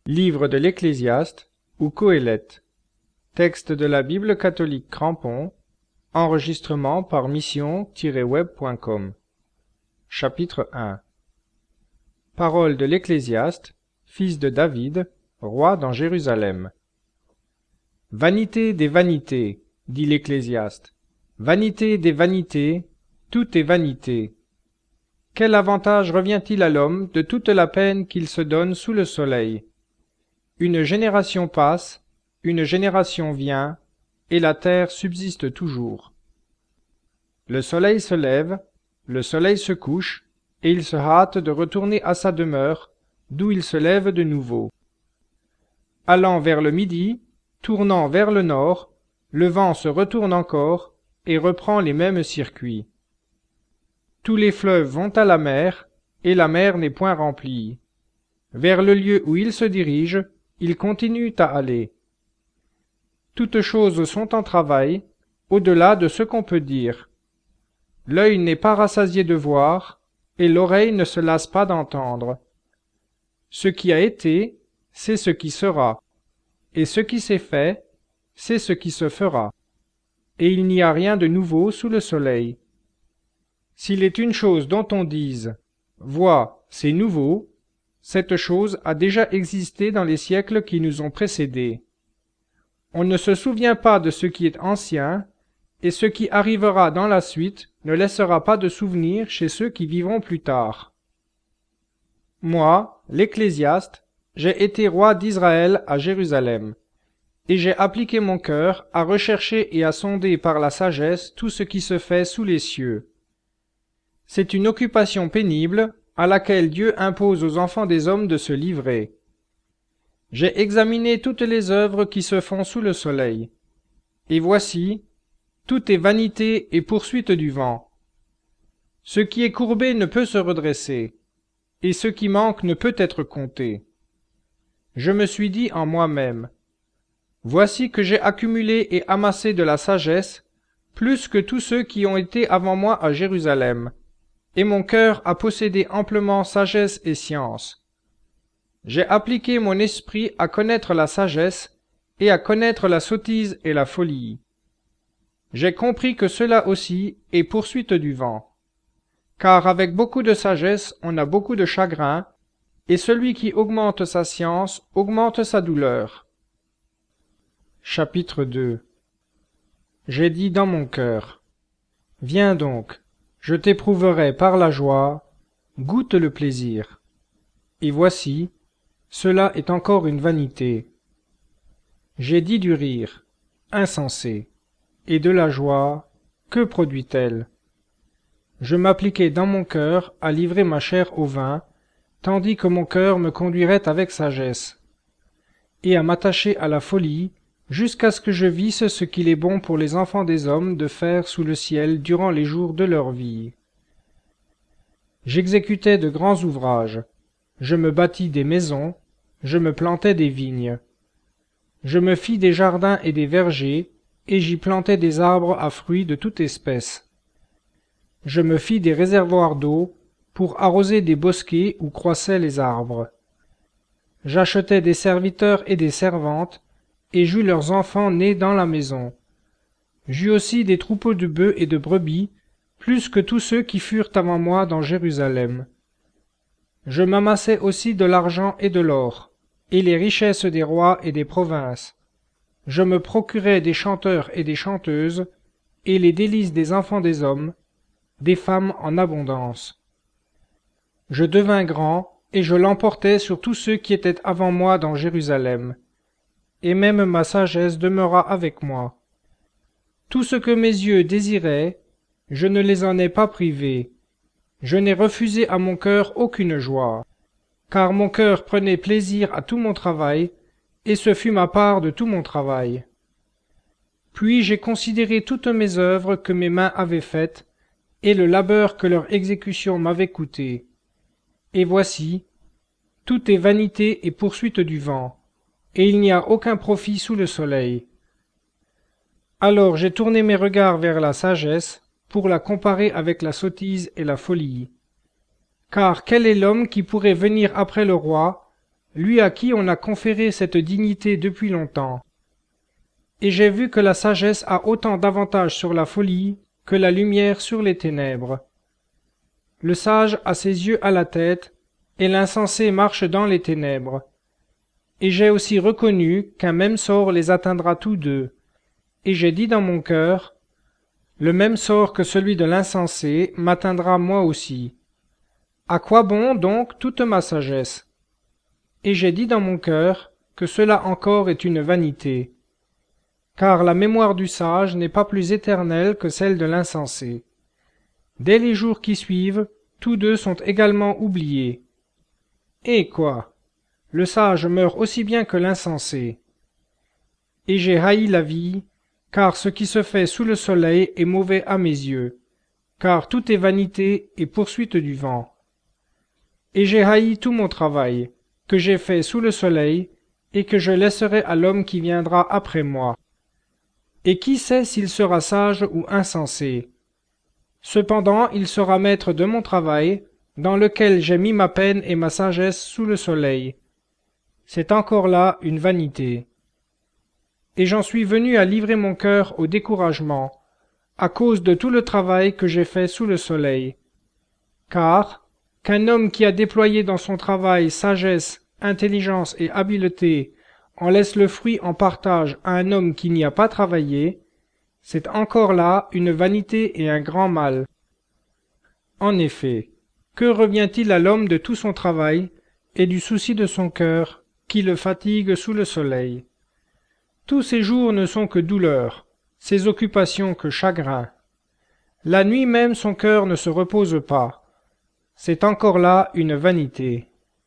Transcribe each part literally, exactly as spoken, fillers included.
Livre de l'Ecclésiaste ou Qoéleth. Texte de la Bible catholique Crampon. Enregistrement par mission tiret web point com. Chapitre un. Parole de l'Ecclésiaste, fils de David, roi dans Jérusalem. Vanité des vanités, dit l'Ecclésiaste. Vanité des vanités, tout est vanité. Quel avantage revient-il à l'homme de toute la peine qu'il se donne sous le soleil? Une génération passe, une génération vient, et la terre subsiste toujours. Le soleil se lève, le soleil se couche, et il se hâte de retourner à sa demeure, d'où il se lève de nouveau. Allant vers le midi, tournant vers le nord, le vent se retourne encore et reprend les mêmes circuits. Tous les fleuves vont à la mer, et la mer n'est point remplie. Vers le lieu où ils se dirigent, ils continuent à aller. Toutes choses sont en travail, au-delà de ce qu'on peut dire. L'œil n'est pas rassasié de voir, et l'oreille ne se lasse pas d'entendre. Ce qui a été, c'est ce qui sera, et ce qui s'est fait, c'est ce qui se fera. Et il n'y a rien de nouveau sous le soleil. S'il est une chose dont on dise « Vois, c'est nouveau », cette chose a déjà existé dans les siècles qui nous ont précédés. On ne se souvient pas de ce qui est ancien, et ce qui arrivera dans la suite ne laissera pas de souvenir chez ceux qui vivront plus tard. Moi, l'Ecclésiaste, j'ai été roi d'Israël à Jérusalem, et j'ai appliqué mon cœur à rechercher et à sonder par la sagesse tout ce qui se fait sous les cieux. C'est une occupation pénible à laquelle Dieu impose aux enfants des hommes de se livrer. J'ai examiné toutes les œuvres qui se font sous le soleil, et voici, tout est vanité et poursuite du vent. Ce qui est courbé ne peut se redresser, et ce qui manque ne peut être compté. Je me suis dit en moi-même, voici que j'ai accumulé et amassé de la sagesse, plus que tous ceux qui ont été avant moi à Jérusalem, et mon cœur a possédé amplement sagesse et science. J'ai appliqué mon esprit à connaître la sagesse, et à connaître la sottise et la folie. J'ai compris que cela aussi est poursuite du vent. Car avec beaucoup de sagesse on a beaucoup de chagrin, et celui qui augmente sa science augmente sa douleur. Chapitre deux. J'ai dit dans mon cœur, viens donc, je t'éprouverai par la joie, goûte le plaisir. Et voici, cela est encore une vanité. J'ai dit du rire, insensé, et de la joie, que produit-elle? Je m'appliquais dans mon cœur à livrer ma chair au vin, tandis que mon cœur me conduirait avec sagesse, et à m'attacher à la folie, jusqu'à ce que je visse ce qu'il est bon pour les enfants des hommes de faire sous le ciel durant les jours de leur vie. J'exécutais de grands ouvrages, je me bâtis des maisons, je me plantais des vignes. Je me fis des jardins et des vergers, et j'y plantais des arbres à fruits de toute espèce. Je me fis des réservoirs d'eau pour arroser des bosquets où croissaient les arbres. J'achetai des serviteurs et des servantes, et j'eus leurs enfants nés dans la maison. J'eus aussi des troupeaux de bœufs et de brebis, plus que tous ceux qui furent avant moi dans Jérusalem. Je m'amassai aussi de l'argent et de l'or, et les richesses des rois et des provinces. Je me procurai des chanteurs et des chanteuses, et les délices des enfants des hommes, des femmes en abondance. Je devins grand, et je l'emportai sur tous ceux qui étaient avant moi dans Jérusalem. Et même ma sagesse demeura avec moi. Tout ce que mes yeux désiraient, je ne les en ai pas privés. Je n'ai refusé à mon cœur aucune joie, car mon cœur prenait plaisir à tout mon travail, et ce fut ma part de tout mon travail. Puis j'ai considéré toutes mes œuvres que mes mains avaient faites, et le labeur que leur exécution m'avait coûté. Et voici, tout est vanité et poursuite du vent, et il n'y a aucun profit sous le soleil. Alors j'ai tourné mes regards vers la sagesse, pour la comparer avec la sottise et la folie. Car quel est l'homme qui pourrait venir après le roi, lui à qui on a conféré cette dignité depuis longtemps. Et j'ai vu que la sagesse a autant d'avantages sur la folie que la lumière sur les ténèbres. Le sage a ses yeux à la tête, et l'insensé marche dans les ténèbres. Et j'ai aussi reconnu qu'un même sort les atteindra tous deux. Et j'ai dit dans mon cœur, le même sort que celui de l'insensé m'atteindra moi aussi. À quoi bon donc toute ma sagesse? Et j'ai dit dans mon cœur que cela encore est une vanité. Car la mémoire du sage n'est pas plus éternelle que celle de l'insensé. Dès les jours qui suivent, tous deux sont également oubliés. Et quoi? Le sage meurt aussi bien que l'insensé. Et j'ai haï la vie, car ce qui se fait sous le soleil est mauvais à mes yeux, car tout est vanité et poursuite du vent. Et j'ai haï tout mon travail, que j'ai fait sous le soleil, et que je laisserai à l'homme qui viendra après moi. Et qui sait s'il sera sage ou insensé? Cependant il sera maître de mon travail, dans lequel j'ai mis ma peine et ma sagesse sous le soleil. C'est encore là une vanité. Et j'en suis venu à livrer mon cœur au découragement, à cause de tout le travail que j'ai fait sous le soleil. Car, qu'un homme qui a déployé dans son travail sagesse, intelligence et habileté en laisse le fruit en partage à un homme qui n'y a pas travaillé, c'est encore là une vanité et un grand mal. En effet, que revient-il à l'homme de tout son travail et du souci de son cœur qui le fatigue sous le soleil? Tous ses jours ne sont que douleur, ses occupations que chagrin. La nuit même son cœur ne se repose pas. C'est encore là une vanité.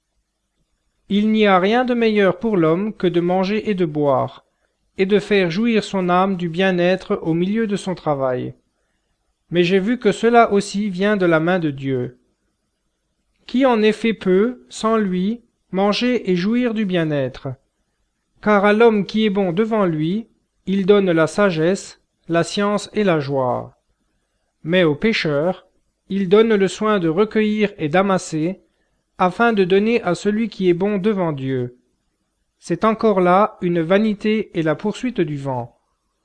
Il n'y a rien de meilleur pour l'homme que de manger et de boire, et de faire jouir son âme du bien-être au milieu de son travail. Mais j'ai vu que cela aussi vient de la main de Dieu. Qui en effet peut, sans lui, manger et jouir du bien-être? Car à l'homme qui est bon devant lui, il donne la sagesse, la science et la joie. Mais au pécheur, il donne le soin de recueillir et d'amasser, afin de donner à celui qui est bon devant Dieu. C'est encore là une vanité et la poursuite du vent.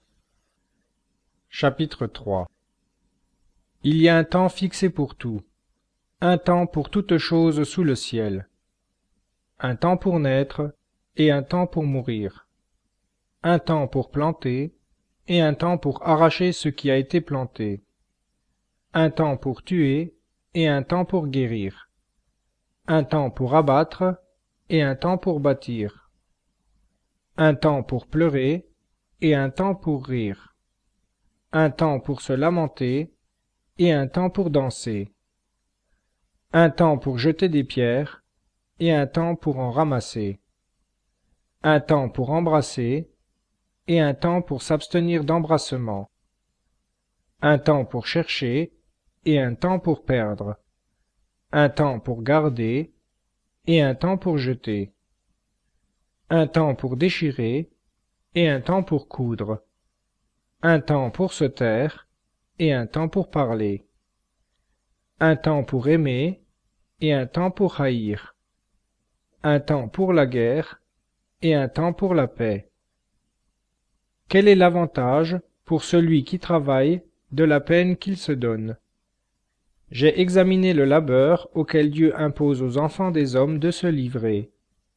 Chapitre trois. Il y a un temps fixé pour tout, un temps pour toute chose sous le ciel, un temps pour naître et un temps pour mourir, un temps pour planter et un temps pour arracher ce qui a été planté, un temps pour tuer et un temps pour guérir, un temps pour abattre et un temps pour bâtir, un temps pour pleurer et un temps pour rire, un temps pour se lamenter et un temps pour danser, un temps pour jeter des pierres et un temps pour en ramasser, un temps pour embrasser et un temps pour s'abstenir d'embrassement, un temps pour chercher et un temps pour perdre, un temps pour garder et un temps pour jeter, un temps pour déchirer et un temps pour coudre, un temps pour se taire et un temps pour parler, un temps pour aimer et un temps pour haïr, un temps pour la guerre et un temps pour la paix. Quel est l'avantage, pour celui qui travaille, de la peine qu'il se donne? J'ai examiné le labeur auquel Dieu impose aux enfants des hommes de se livrer.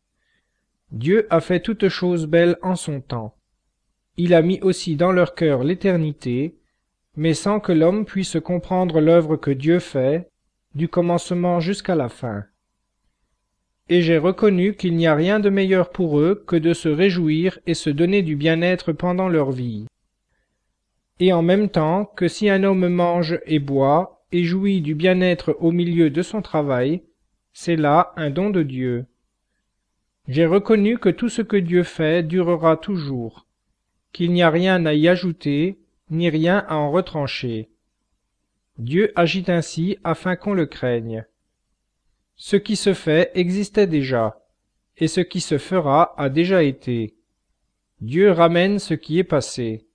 Dieu a fait toutes choses belles en son temps. Il a mis aussi dans leur cœur l'éternité, mais sans que l'homme puisse comprendre l'œuvre que Dieu fait, du commencement jusqu'à la fin. Et j'ai reconnu qu'il n'y a rien de meilleur pour eux que de se réjouir et se donner du bien-être pendant leur vie. Et en même temps que si un homme mange et boit et jouit du bien-être au milieu de son travail, c'est là un don de Dieu. J'ai reconnu que tout ce que Dieu fait durera toujours, qu'il n'y a rien à y ajouter, ni rien à en retrancher. Dieu agit ainsi afin qu'on le craigne. Ce qui se fait existait déjà, et ce qui se fera a déjà été. Dieu ramène ce qui est passé.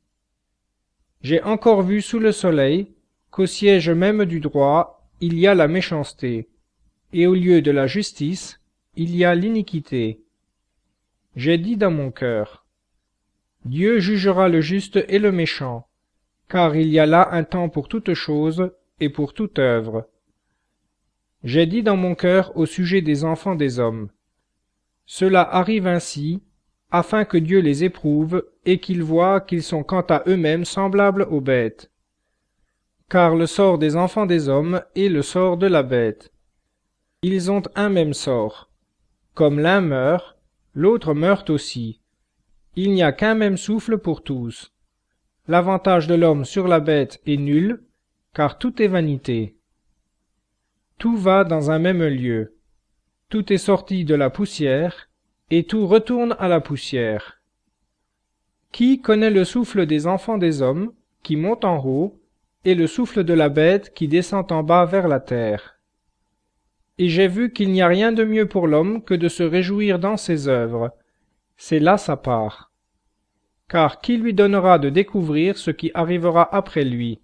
J'ai encore vu sous le soleil qu'au siège même du droit, il y a la méchanceté, et au lieu de la justice, il y a l'iniquité. J'ai dit dans mon cœur, Dieu jugera le juste et le méchant, car il y a là un temps pour toute chose et pour toute œuvre. J'ai dit dans mon cœur au sujet des enfants des hommes, cela arrive ainsi, afin que Dieu les éprouve et qu'ils voient qu'ils sont quant à eux-mêmes semblables aux bêtes. Car le sort des enfants des hommes est le sort de la bête. Ils ont un même sort. Comme l'un meurt, l'autre meurt aussi. Il n'y a qu'un même souffle pour tous. L'avantage de l'homme sur la bête est nul, car tout est vanité. Tout va dans un même lieu. Tout est sorti de la poussière, et tout retourne à la poussière. Qui connaît le souffle des enfants des hommes, qui monte en haut, et le souffle de la bête qui descend en bas vers la terre? Et j'ai vu qu'il n'y a rien de mieux pour l'homme que de se réjouir dans ses œuvres. C'est là sa part. Car qui lui donnera de découvrir ce qui arrivera après lui?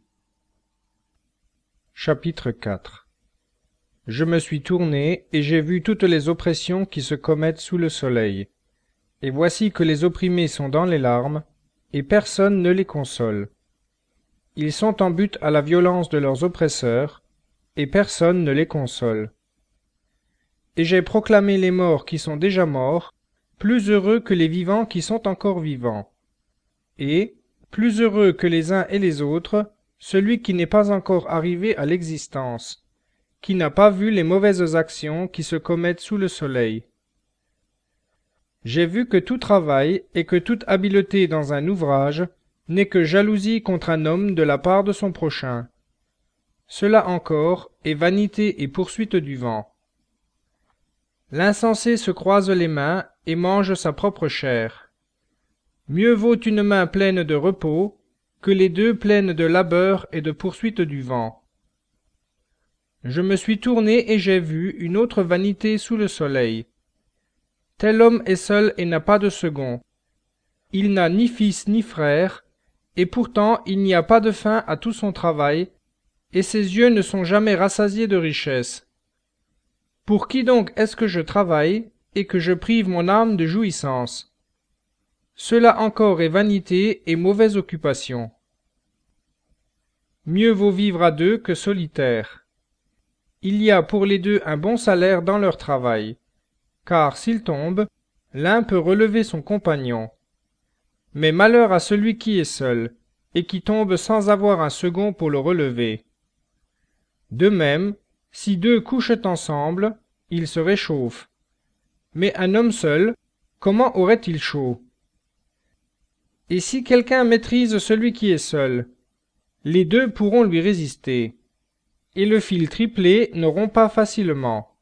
Chapitre quatre. Je me suis tourné, et j'ai vu toutes les oppressions qui se commettent sous le soleil. Et voici que les opprimés sont dans les larmes, et personne ne les console. Ils sont en butte à la violence de leurs oppresseurs, et personne ne les console. Et j'ai proclamé les morts qui sont déjà morts, plus heureux que les vivants qui sont encore vivants. Et, plus heureux que les uns et les autres, celui qui n'est pas encore arrivé à l'existence, qui n'a pas vu les mauvaises actions qui se commettent sous le soleil. J'ai vu que tout travail et que toute habileté dans un ouvrage n'est que jalousie contre un homme de la part de son prochain. Cela encore est vanité et poursuite du vent. L'insensé se croise les mains et mange sa propre chair. Mieux vaut une main pleine de repos que les deux pleines de labeur et de poursuite du vent. Je me suis tourné et j'ai vu une autre vanité sous le soleil. Tel homme est seul et n'a pas de second. Il n'a ni fils ni frère, et pourtant il n'y a pas de fin à tout son travail, et ses yeux ne sont jamais rassasiés de richesses. Pour qui donc est-ce que je travaille, et que je prive mon âme de jouissance? Cela encore est vanité et mauvaise occupation. Mieux vaut vivre à deux que solitaire. Il y a pour les deux un bon salaire dans leur travail, car s'ils tombent, l'un peut relever son compagnon. Mais malheur à celui qui est seul, et qui tombe sans avoir un second pour le relever. De même, si deux couchent ensemble, ils se réchauffent. Mais un homme seul, comment aurait-il chaud? Et si quelqu'un maîtrise celui qui est seul, les deux pourront lui résister, et le fil triplé ne rompt pas facilement.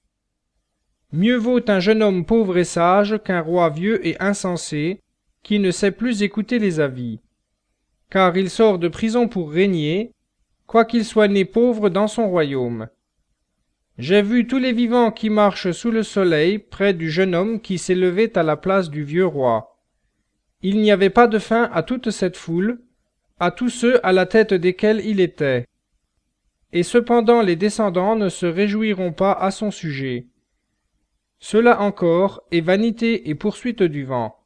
Mieux vaut un jeune homme pauvre et sage qu'un roi vieux et insensé, qui ne sait plus écouter les avis. Car il sort de prison pour régner, quoiqu'il soit né pauvre dans son royaume. J'ai vu tous les vivants qui marchent sous le soleil près du jeune homme qui s'élevait à la place du vieux roi. Il n'y avait pas de fin à toute cette foule, à tous ceux à la tête desquels il était. Et cependant les descendants ne se réjouiront pas à son sujet. Cela encore est vanité et poursuite du vent.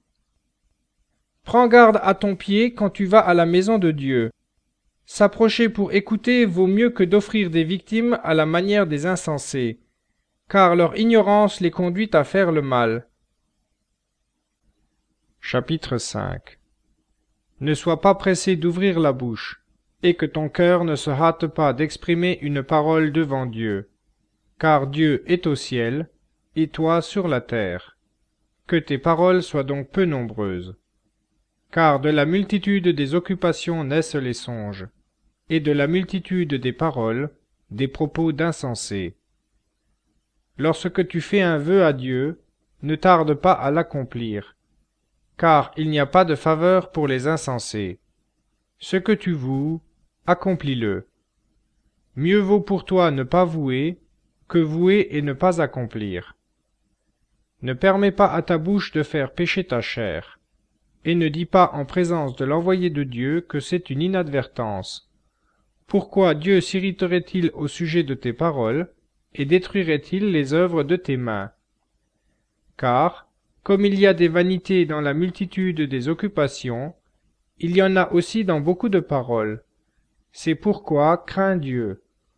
Prends garde à ton pied quand tu vas à la maison de Dieu. S'approcher pour écouter vaut mieux que d'offrir des victimes à la manière des insensés, car leur ignorance les conduit à faire le mal. Chapitre cinq. Ne sois pas pressé d'ouvrir la bouche, et que ton cœur ne se hâte pas d'exprimer une parole devant Dieu, car Dieu est au ciel, et toi sur la terre. Que tes paroles soient donc peu nombreuses. Car de la multitude des occupations naissent les songes, et de la multitude des paroles, des propos d'insensés. Lorsque tu fais un vœu à Dieu, ne tarde pas à l'accomplir, car il n'y a pas de faveur pour les insensés. Ce que tu voues, accomplis-le. Mieux vaut pour toi ne pas vouer, que vouer et ne pas accomplir. Ne permets pas à ta bouche de faire pécher ta chair, et ne dis pas en présence de l'envoyé de Dieu que c'est une inadvertance. Pourquoi Dieu s'irriterait-il au sujet de tes paroles, et détruirait-il les œuvres de tes mains? car, comme il y a des vanités dans la multitude des occupations, il y en a aussi dans beaucoup de paroles. C'est pourquoi crains Dieu.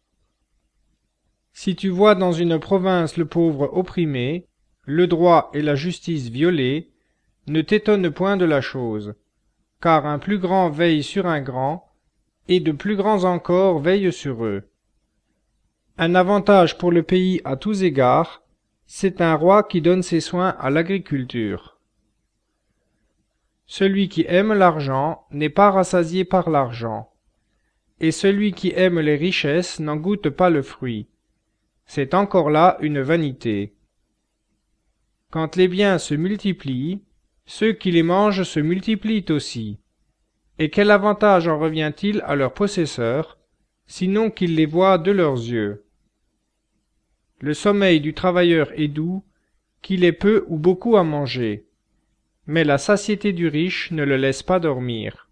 Si tu vois dans une province le pauvre opprimé, le droit et la justice violés, ne t'étonne point de la chose, car un plus grand veille sur un grand, et de plus grands encore veillent sur eux. Un avantage pour le pays à tous égards, c'est un roi qui donne ses soins à l'agriculture. Celui qui aime l'argent n'est pas rassasié par l'argent, et celui qui aime les richesses n'en goûte pas le fruit. C'est encore là une vanité. Quand les biens se multiplient, ceux qui les mangent se multiplient aussi. Et quel avantage en revient-il à leurs possesseurs, sinon qu'ils les voient de leurs yeux? Le sommeil du travailleur est doux, qu'il ait peu ou beaucoup à manger, mais la satiété du riche ne le laisse pas dormir.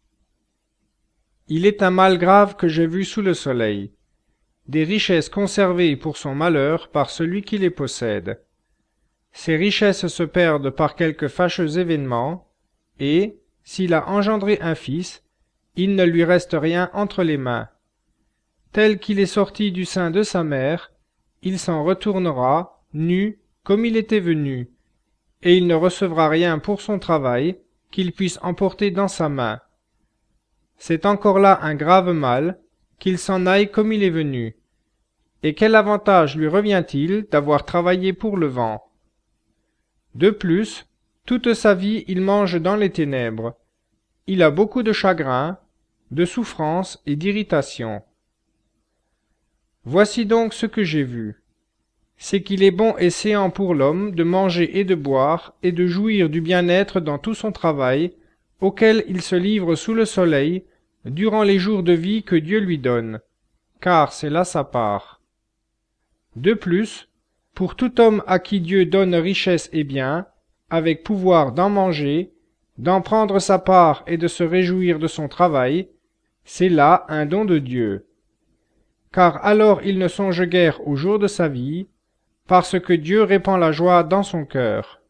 Il est un mal grave que j'ai vu sous le soleil, des richesses conservées pour son malheur par celui qui les possède. Ces richesses se perdent par quelque fâcheux événement, et, s'il a engendré un fils, il ne lui reste rien entre les mains. Tel qu'il est sorti du sein de sa mère, il s'en retournera, nu, comme il était venu, et il ne recevra rien pour son travail qu'il puisse emporter dans sa main. C'est encore là un grave mal, qu'il s'en aille comme il est venu. Et quel avantage lui revient-il d'avoir travaillé pour le vent? De plus, toute sa vie il mange dans les ténèbres. Il a beaucoup de chagrin, de souffrance et d'irritation. Voici donc ce que j'ai vu. C'est qu'il est bon et séant pour l'homme de manger et de boire et de jouir du bien-être dans tout son travail, auquel il se livre sous le soleil, durant les jours de vie que Dieu lui donne, car c'est là sa part. De plus, pour tout homme à qui Dieu donne richesse et bien, avec pouvoir d'en manger, d'en prendre sa part et de se réjouir de son travail, c'est là un don de Dieu. Car alors il ne songe guère au jour de sa vie, parce que Dieu répand la joie dans son cœur.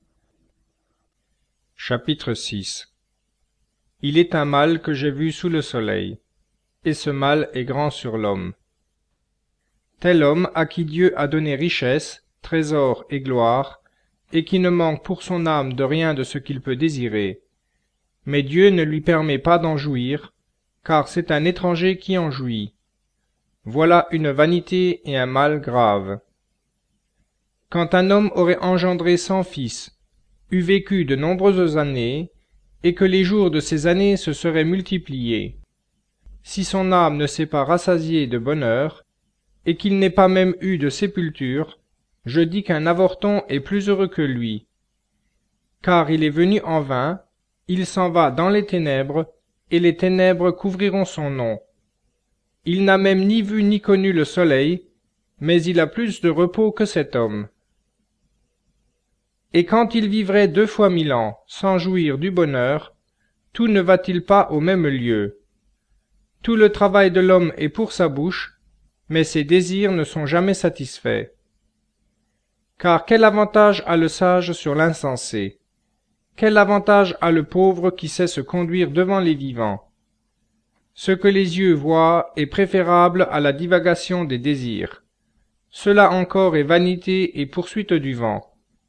Chapitre six. Il est un mal que j'ai vu sous le soleil, et ce mal est grand sur l'homme. Tel homme à qui Dieu a donné richesse, trésor et gloire, et qui ne manque pour son âme de rien de ce qu'il peut désirer. Mais Dieu ne lui permet pas d'en jouir, car c'est un étranger qui en jouit. Voilà une vanité et un mal grave. Quand un homme aurait engendré cent fils, eût vécu de nombreuses années, et que les jours de ces années se seraient multipliés, si son âme ne s'est pas rassasiée de bonheur, et qu'il n'ait pas même eu de sépulture, je dis qu'un avorton est plus heureux que lui. Car il est venu en vain, il s'en va dans les ténèbres, et les ténèbres couvriront son nom. Il n'a même ni vu ni connu le soleil, mais il a plus de repos que cet homme. Et quand il vivrait deux fois mille ans, sans jouir du bonheur, tout ne va-t-il pas au même lieu? Tout le travail de l'homme est pour sa bouche, mais ses désirs ne sont jamais satisfaits. Car quel avantage a le sage sur l'insensé? Quel avantage a le pauvre qui sait se conduire devant les vivants? Ce que les yeux voient est préférable à la divagation des désirs. Cela encore est vanité et poursuite du vent.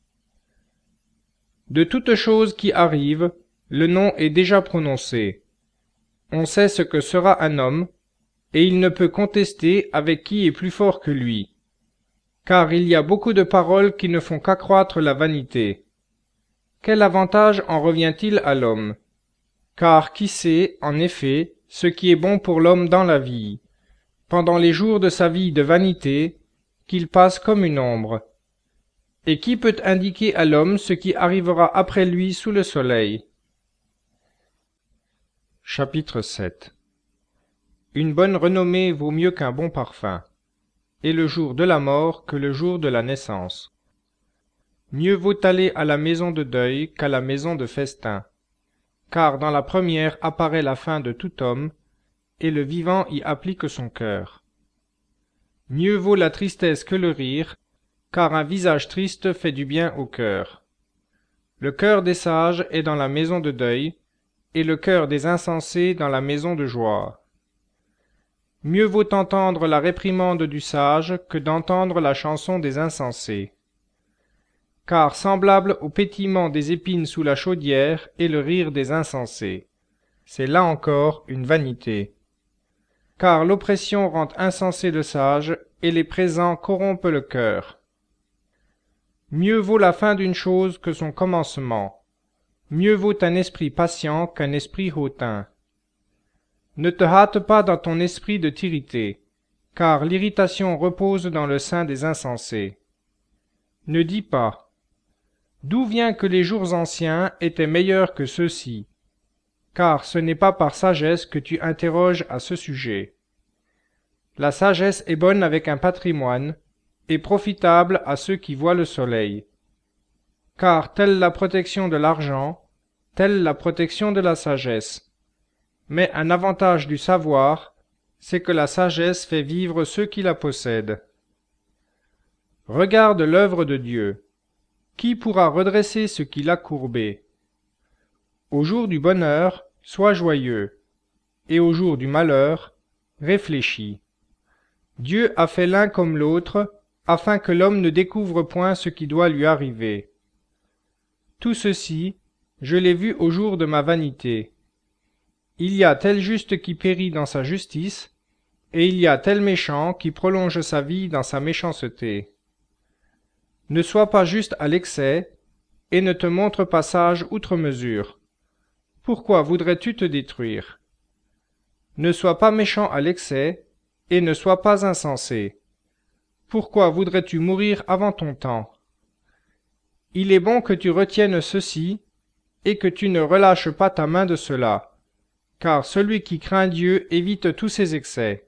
De toute chose qui arrive, le nom est déjà prononcé. On sait ce que sera un homme, et il ne peut contester avec qui est plus fort que lui. Car il y a beaucoup de paroles qui ne font qu'accroître la vanité. Quel avantage en revient-il à l'homme? Car qui sait, en effet, ce qui est bon pour l'homme dans la vie, pendant les jours de sa vie de vanité, qu'il passe comme une ombre? Et qui peut indiquer à l'homme ce qui arrivera après lui sous le soleil? Chapitre sept. Une bonne renommée vaut mieux qu'un bon parfum, et le jour de la mort que le jour de la naissance. Mieux vaut aller à la maison de deuil qu'à la maison de festin, car dans la première apparaît la fin de tout homme, et le vivant y applique son cœur. Mieux vaut la tristesse que le rire, car un visage triste fait du bien au cœur. Le cœur des sages est dans la maison de deuil, et le cœur des insensés dans la maison de joie. Mieux vaut entendre la réprimande du sage que d'entendre la chanson des insensés. Car semblable au pétillement des épines sous la chaudière est le rire des insensés. C'est là encore une vanité. Car l'oppression rend insensé le sage, et les présents corrompent le cœur. Mieux vaut la fin d'une chose que son commencement. Mieux vaut un esprit patient qu'un esprit hautain. Ne te hâte pas dans ton esprit de t'irriter, car l'irritation repose dans le sein des insensés. Ne dis pas « D'où vient que les jours anciens étaient meilleurs que ceux-ci ?» car ce n'est pas par sagesse que tu interroges à ce sujet. La sagesse est bonne avec un patrimoine, et profitable à ceux qui voient le soleil. Car telle la protection de l'argent, telle la protection de la sagesse. Mais un avantage du savoir, c'est que la sagesse fait vivre ceux qui la possèdent. Regarde l'œuvre de Dieu. Qui pourra redresser ce qu'il a courbé? Au jour du bonheur, sois joyeux, et au jour du malheur, réfléchis. Dieu a fait l'un comme l'autre, afin que l'homme ne découvre point ce qui doit lui arriver. Tout ceci, je l'ai vu au jour de ma vanité. Il y a tel juste qui périt dans sa justice, et il y a tel méchant qui prolonge sa vie dans sa méchanceté. Ne sois pas juste à l'excès, et ne te montre pas sage outre mesure. Pourquoi voudrais-tu te détruire? Ne sois pas méchant à l'excès, et ne sois pas insensé. Pourquoi voudrais-tu mourir avant ton temps? Il est bon que tu retiennes ceci, et que tu ne relâches pas ta main de cela, car celui qui craint Dieu évite tous ses excès.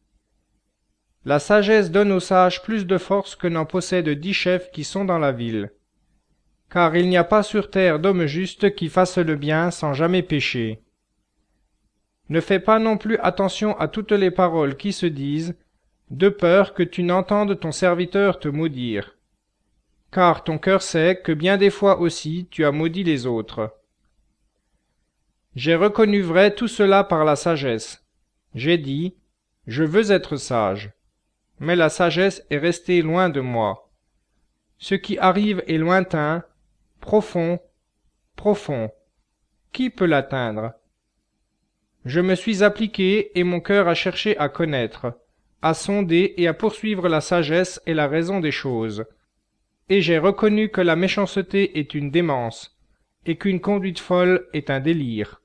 La sagesse donne aux sages plus de force que n'en possèdent dix chefs qui sont dans la ville. Car il n'y a pas sur terre d'homme juste qui fasse le bien sans jamais pécher. Ne fais pas non plus attention à toutes les paroles qui se disent, de peur que tu n'entendes ton serviteur te maudire. Car ton cœur sait que bien des fois aussi tu as maudit les autres. J'ai reconnu vrai tout cela par la sagesse. J'ai dit, je veux être sage. Mais la sagesse est restée loin de moi. Ce qui arrive est lointain, profond, profond. Qui peut l'atteindre? Je me suis appliqué et mon cœur a cherché à connaître, à sonder et à poursuivre la sagesse et la raison des choses. Et j'ai reconnu que la méchanceté est une démence, et qu'une conduite folle est un délire.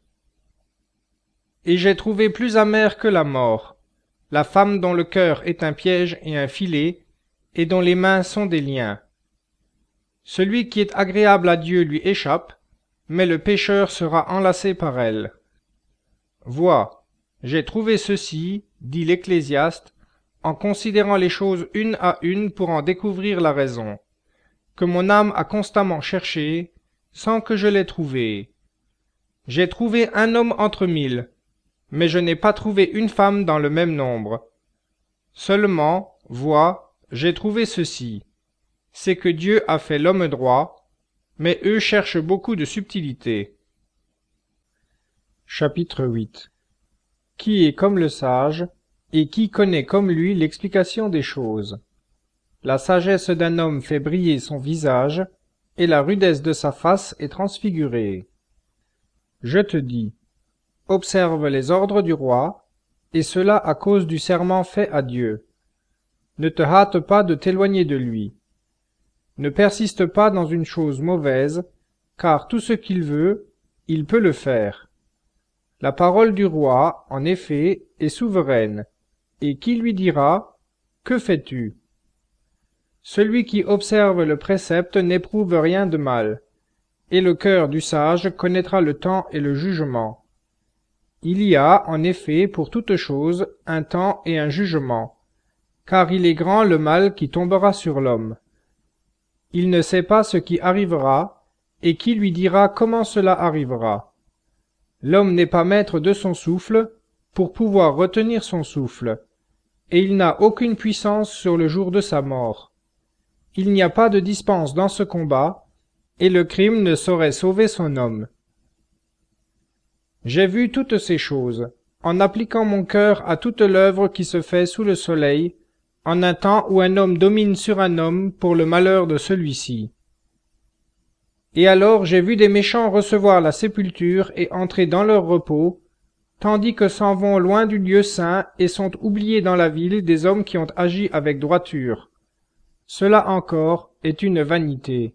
Et j'ai trouvé plus amer que la mort, la femme dont le cœur est un piège et un filet, et dont les mains sont des liens. Celui qui est agréable à Dieu lui échappe, mais le pécheur sera enlacé par elle. Vois, j'ai trouvé ceci, dit l'Ecclésiaste, en considérant les choses une à une pour en découvrir la raison, que mon âme a constamment cherché, sans que je l'aie trouvé. J'ai trouvé un homme entre mille, mais je n'ai pas trouvé une femme dans le même nombre. Seulement, vois, j'ai trouvé ceci, c'est que Dieu a fait l'homme droit, mais eux cherchent beaucoup de subtilité. Chapitre huit. Qui est comme le sage, et qui connaît comme lui l'explication des choses? La sagesse d'un homme fait briller son visage, et la rudesse de sa face est transfigurée. Je te dis, observe les ordres du roi, et cela à cause du serment fait à Dieu. Ne te hâte pas de t'éloigner de lui. Ne persiste pas dans une chose mauvaise, car tout ce qu'il veut, il peut le faire. La parole du roi, en effet, est souveraine, et qui lui dira, « Que fais-tu » Celui qui observe le précepte n'éprouve rien de mal, et le cœur du sage connaîtra le temps et le jugement. Il y a, en effet, pour toute chose, un temps et un jugement, car il est grand le mal qui tombera sur l'homme. Il ne sait pas ce qui arrivera, et qui lui dira comment cela arrivera. L'homme n'est pas maître de son souffle, pour pouvoir retenir son souffle, et il n'a aucune puissance sur le jour de sa mort. Il n'y a pas de dispense dans ce combat, et le crime ne saurait sauver son homme. J'ai vu toutes ces choses, en appliquant mon cœur à toute l'œuvre qui se fait sous le soleil, en un temps où un homme domine sur un homme pour le malheur de celui-ci. Et alors j'ai vu des méchants recevoir la sépulture et entrer dans leur repos, tandis que s'en vont loin du lieu saint et sont oubliés dans la ville des hommes qui ont agi avec droiture. Cela encore est une vanité.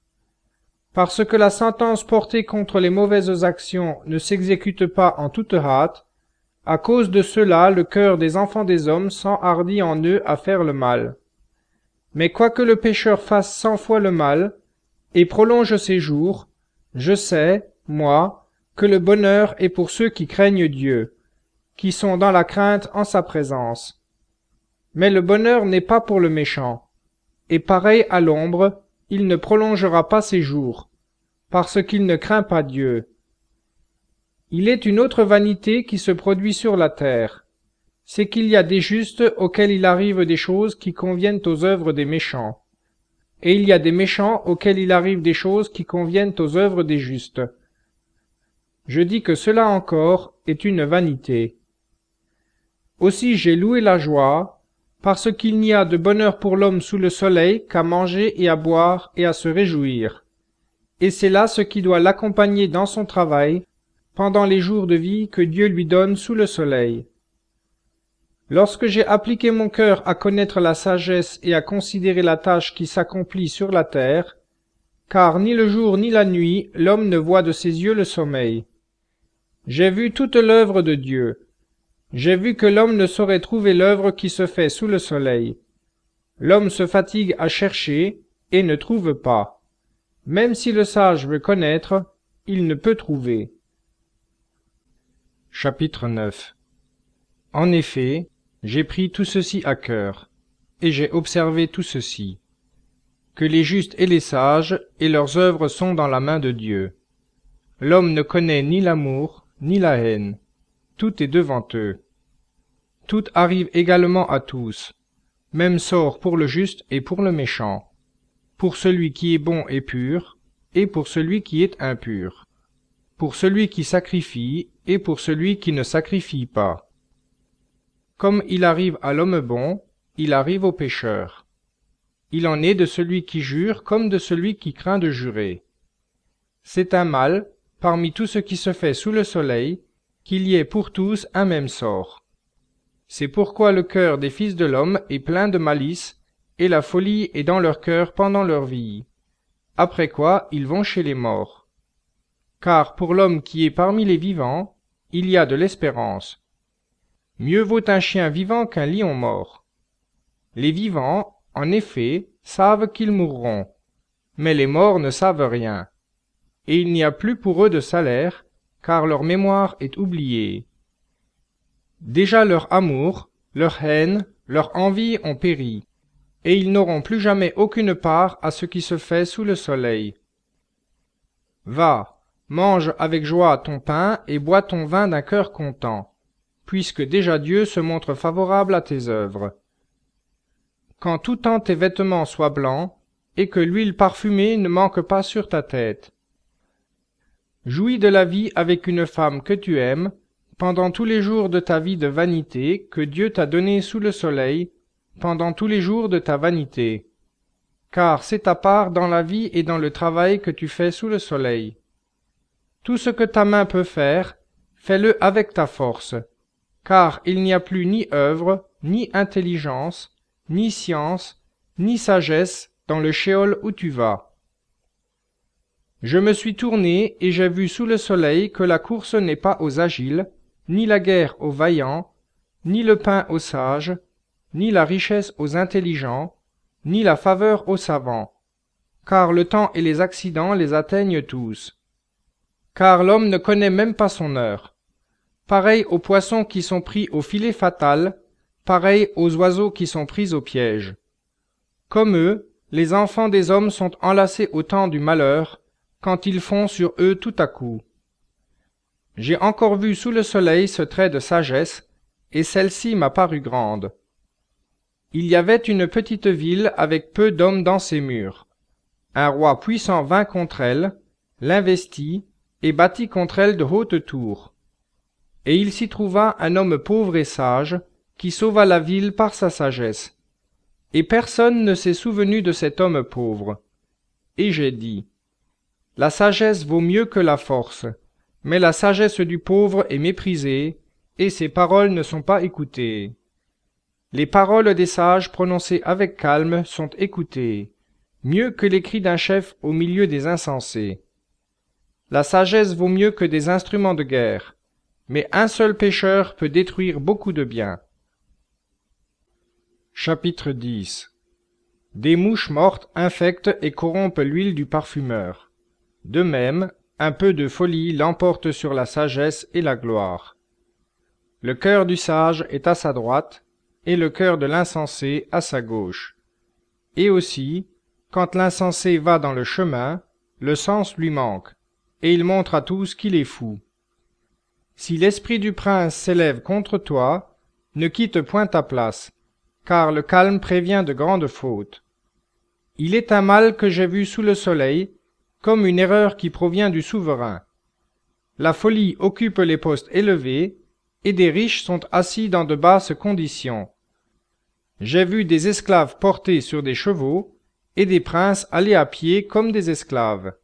Parce que la sentence portée contre les mauvaises actions ne s'exécute pas en toute hâte, à cause de cela le cœur des enfants des hommes s'enhardit en eux à faire le mal. Mais quoique le pécheur fasse cent fois le mal, et prolonge ses jours, je sais, moi, que le bonheur est pour ceux qui craignent Dieu, qui sont dans la crainte en sa présence. Mais le bonheur n'est pas pour le méchant, et pareil à l'ombre, il ne prolongera pas ses jours, parce qu'il ne craint pas Dieu. Il est une autre vanité qui se produit sur la terre, c'est qu'il y a des justes auxquels il arrive des choses qui conviennent aux œuvres des méchants, et il y a des méchants auxquels il arrive des choses qui conviennent aux œuvres des justes. Je dis que cela encore est une vanité. Aussi j'ai loué la joie, parce qu'il n'y a de bonheur pour l'homme sous le soleil qu'à manger et à boire et à se réjouir. Et c'est là ce qui doit l'accompagner dans son travail, pendant les jours de vie que Dieu lui donne sous le soleil. Lorsque j'ai appliqué mon cœur à connaître la sagesse et à considérer la tâche qui s'accomplit sur la terre, car ni le jour ni la nuit l'homme ne voit de ses yeux le sommeil. J'ai vu toute l'œuvre de Dieu. J'ai vu que l'homme ne saurait trouver l'œuvre qui se fait sous le soleil. L'homme se fatigue à chercher et ne trouve pas. Même si le sage veut connaître, il ne peut trouver. Chapitre neuf. En effet, j'ai pris tout ceci à cœur, et j'ai observé tout ceci, que les justes et les sages et leurs œuvres sont dans la main de Dieu. L'homme ne connaît ni l'amour, ni la haine. Tout est devant eux. Tout arrive également à tous, même sort pour le juste et pour le méchant, pour celui qui est bon et pur, et pour celui qui est impur, pour celui qui sacrifie et pour celui qui ne sacrifie pas. Comme il arrive à l'homme bon, il arrive au pécheur. Il en est de celui qui jure comme de celui qui craint de jurer. C'est un mal, parmi tout ce qui se fait sous le soleil, qu'il y ait pour tous un même sort. C'est pourquoi le cœur des fils de l'homme est plein de malice, et la folie est dans leur cœur pendant leur vie, après quoi ils vont chez les morts. Car pour l'homme qui est parmi les vivants, il y a de l'espérance. Mieux vaut un chien vivant qu'un lion mort. Les vivants, en effet, savent qu'ils mourront, mais les morts ne savent rien, et il n'y a plus pour eux de salaire, car leur mémoire est oubliée. Déjà leur amour, leur haine, leur envie ont péri, et ils n'auront plus jamais aucune part à ce qui se fait sous le soleil. Va, mange avec joie ton pain et bois ton vin d'un cœur content, puisque déjà Dieu se montre favorable à tes œuvres. Qu'en tout temps tes vêtements soient blancs, et que l'huile parfumée ne manque pas sur ta tête. Jouis de la vie avec une femme que tu aimes, pendant tous les jours de ta vie de vanité que Dieu t'a donnée sous le soleil, pendant tous les jours de ta vanité. Car c'est ta part dans la vie et dans le travail que tu fais sous le soleil. Tout ce que ta main peut faire, fais-le avec ta force, car il n'y a plus ni œuvre, ni intelligence, ni science, ni sagesse dans le shéol où tu vas. Je me suis tourné et j'ai vu sous le soleil que la course n'est pas aux agiles, ni la guerre aux vaillants, ni le pain aux sages, ni la richesse aux intelligents, ni la faveur aux savants, car le temps et les accidents les atteignent tous. Car l'homme ne connaît même pas son heure. Pareil aux poissons qui sont pris au filet fatal, pareil aux oiseaux qui sont pris au piège. Comme eux, les enfants des hommes sont enlacés au temps du malheur, quand ils font sur eux tout à coup. J'ai encore vu sous le soleil ce trait de sagesse, et celle-ci m'a paru grande. Il y avait une petite ville avec peu d'hommes dans ses murs. Un roi puissant vint contre elle, l'investit et bâtit contre elle de hautes tours. Et il s'y trouva un homme pauvre et sage, qui sauva la ville par sa sagesse. Et personne ne s'est souvenu de cet homme pauvre. Et j'ai dit, la sagesse vaut mieux que la force, mais la sagesse du pauvre est méprisée, et ses paroles ne sont pas écoutées. Les paroles des sages prononcées avec calme sont écoutées, mieux que les cris d'un chef au milieu des insensés. La sagesse vaut mieux que des instruments de guerre, mais un seul pécheur peut détruire beaucoup de biens. Chapitre dix. Des mouches mortes infectent et corrompent l'huile du parfumeur. De même, un peu de folie l'emporte sur la sagesse et la gloire. Le cœur du sage est à sa droite, et le cœur de l'insensé à sa gauche. Et aussi, quand l'insensé va dans le chemin, le sens lui manque, et il montre à tous qu'il est fou. Si l'esprit du prince s'élève contre toi, ne quitte point ta place, car le calme prévient de grandes fautes. Il est un mal que j'ai vu sous le soleil, comme une erreur qui provient du souverain. La folie occupe les postes élevés, et des riches sont assis dans de basses conditions. J'ai vu des esclaves portés sur des chevaux, et des princes aller à pied comme des esclaves.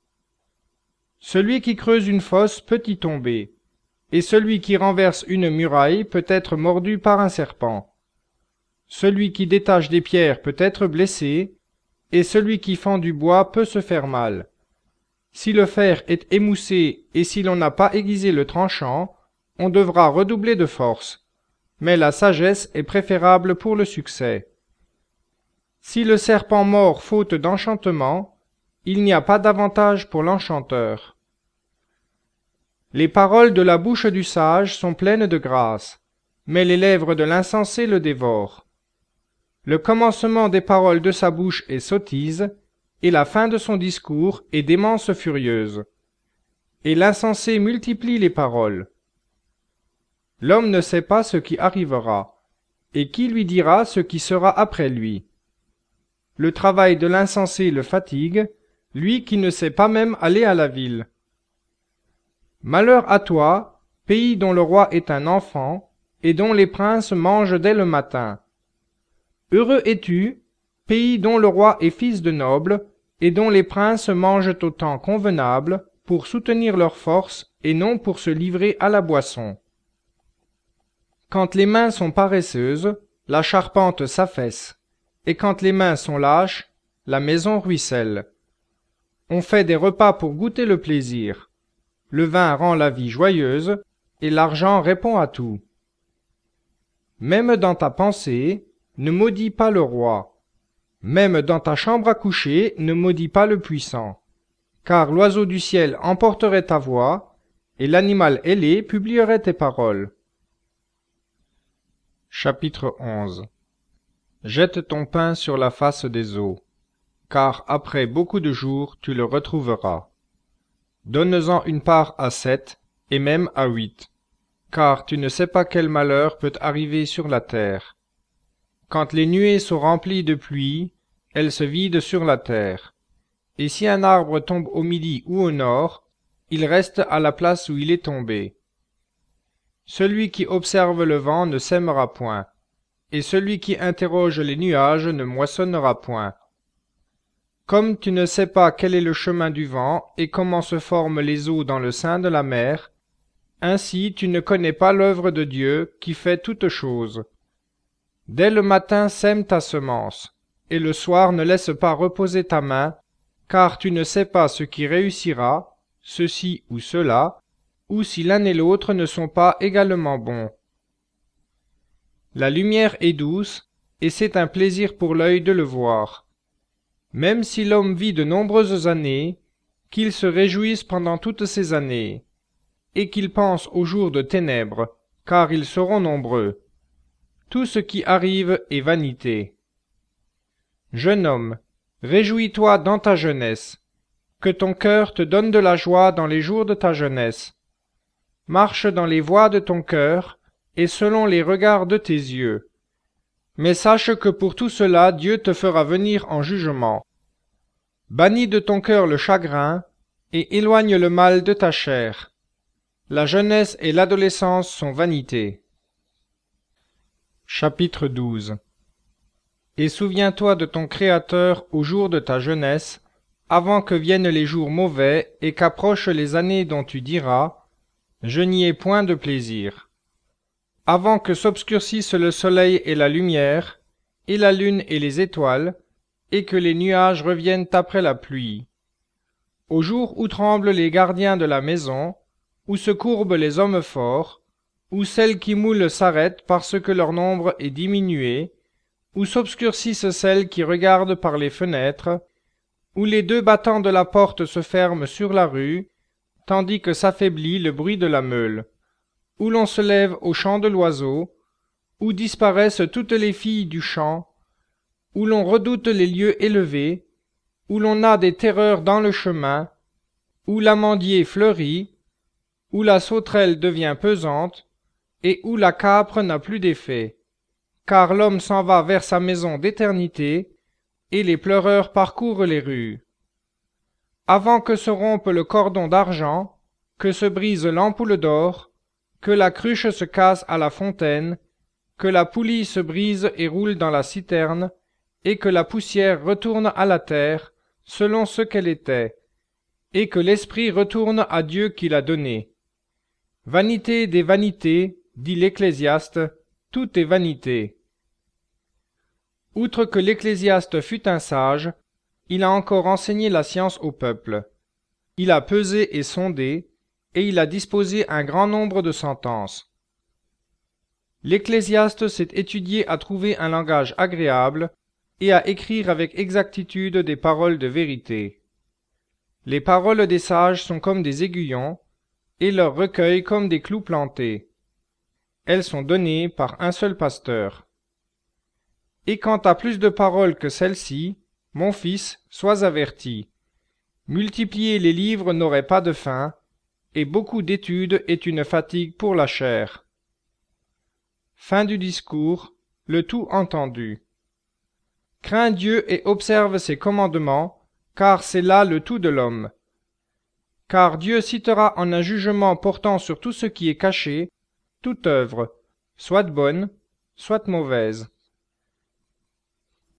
Celui qui creuse une fosse peut y tomber, et celui qui renverse une muraille peut être mordu par un serpent. Celui qui détache des pierres peut être blessé, et celui qui fend du bois peut se faire mal. Si le fer est émoussé et si l'on n'a pas aiguisé le tranchant, on devra redoubler de force, mais la sagesse est préférable pour le succès. Si le serpent mord faute d'enchantement, il n'y a pas d'avantage pour l'enchanteur. Les paroles de la bouche du sage sont pleines de grâce, mais les lèvres de l'insensé le dévorent. Le commencement des paroles de sa bouche est sottise, et la fin de son discours est démence furieuse. Et l'insensé multiplie les paroles. L'homme ne sait pas ce qui arrivera, et qui lui dira ce qui sera après lui? Le travail de l'insensé le fatigue, lui qui ne sait pas même aller à la ville. Malheur à toi, pays dont le roi est un enfant, et dont les princes mangent dès le matin. Heureux es-tu, pays dont le roi est fils de noble, et dont les princes mangent au temps convenable, pour soutenir leur force, et non pour se livrer à la boisson. Quand les mains sont paresseuses, la charpente s'affaisse, et quand les mains sont lâches, la maison ruisselle. On fait des repas pour goûter le plaisir. Le vin rend la vie joyeuse, et l'argent répond à tout. Même dans ta pensée, ne maudis pas le roi. Même dans ta chambre à coucher, ne maudis pas le puissant. Car l'oiseau du ciel emporterait ta voix, et l'animal ailé publierait tes paroles. Chapitre onze. Jette ton pain sur la face des eaux, car après beaucoup de jours tu le retrouveras. Donne-en une part à sept, et même à huit, car tu ne sais pas quel malheur peut arriver sur la terre. Quand les nuées sont remplies de pluie, elles se vident sur la terre. Et si un arbre tombe au midi ou au nord, il reste à la place où il est tombé. Celui qui observe le vent ne sèmera point, et celui qui interroge les nuages ne moissonnera point. Comme tu ne sais pas quel est le chemin du vent et comment se forment les eaux dans le sein de la mer, ainsi tu ne connais pas l'œuvre de Dieu qui fait toutes choses. Dès le matin sème ta semence, et le soir ne laisse pas reposer ta main, car tu ne sais pas ce qui réussira, ceci ou cela, ou si l'un et l'autre ne sont pas également bons. La lumière est douce, et c'est un plaisir pour l'œil de le voir. Même si l'homme vit de nombreuses années, qu'il se réjouisse pendant toutes ces années, et qu'il pense aux jours de ténèbres, car ils seront nombreux. Tout ce qui arrive est vanité. Jeune homme, réjouis-toi dans ta jeunesse, que ton cœur te donne de la joie dans les jours de ta jeunesse. Marche dans les voies de ton cœur, et selon les regards de tes yeux. Mais sache que pour tout cela Dieu te fera venir en jugement. Bannis de ton cœur le chagrin, et éloigne le mal de ta chair. La jeunesse et l'adolescence sont vanité. Chapitre douze. Et souviens-toi de ton Créateur au jour de ta jeunesse, avant que viennent les jours mauvais et qu'approchent les années dont tu diras « Je n'y ai point de plaisir ». Avant que s'obscurcissent le soleil et la lumière, et la lune et les étoiles, et que les nuages reviennent après la pluie. Au jour où tremblent les gardiens de la maison, où se courbent les hommes forts, où celles qui moulent s'arrêtent parce que leur nombre est diminué, où s'obscurcissent celles qui regardent par les fenêtres, où les deux battants de la porte se ferment sur la rue, tandis que s'affaiblit le bruit de la meule, où l'on se lève au chant de l'oiseau, où disparaissent toutes les filles du champ, où l'on redoute les lieux élevés, où l'on a des terreurs dans le chemin, où l'amandier fleurit, où la sauterelle devient pesante, et où la câpre n'a plus d'effet. Car l'homme s'en va vers sa maison d'éternité, et les pleureurs parcourent les rues. Avant que se rompe le cordon d'argent, que se brise l'ampoule d'or, que la cruche se casse à la fontaine, que la poulie se brise et roule dans la citerne, et que la poussière retourne à la terre, selon ce qu'elle était, et que l'esprit retourne à Dieu qui l'a donné. Vanité des vanités, dit l'Ecclésiaste, tout est vanité. Outre que l'Ecclésiaste fut un sage, il a encore enseigné la science au peuple. Il a pesé et sondé, et il a disposé un grand nombre de sentences. L'Ecclésiaste s'est étudié à trouver un langage agréable, et à écrire avec exactitude des paroles de vérité. Les paroles des sages sont comme des aiguillons, et leurs recueils comme des clous plantés. Elles sont données par un seul pasteur. Et quant à plus de paroles que celles-ci, mon fils, sois averti. Multiplier les livres n'aurait pas de fin, et beaucoup d'études est une fatigue pour la chair. Fin du discours, le tout entendu. Crains Dieu et observe ses commandements, car c'est là le tout de l'homme. Car Dieu citera en un jugement portant sur tout ce qui est caché, toute œuvre, soit bonne, soit mauvaise.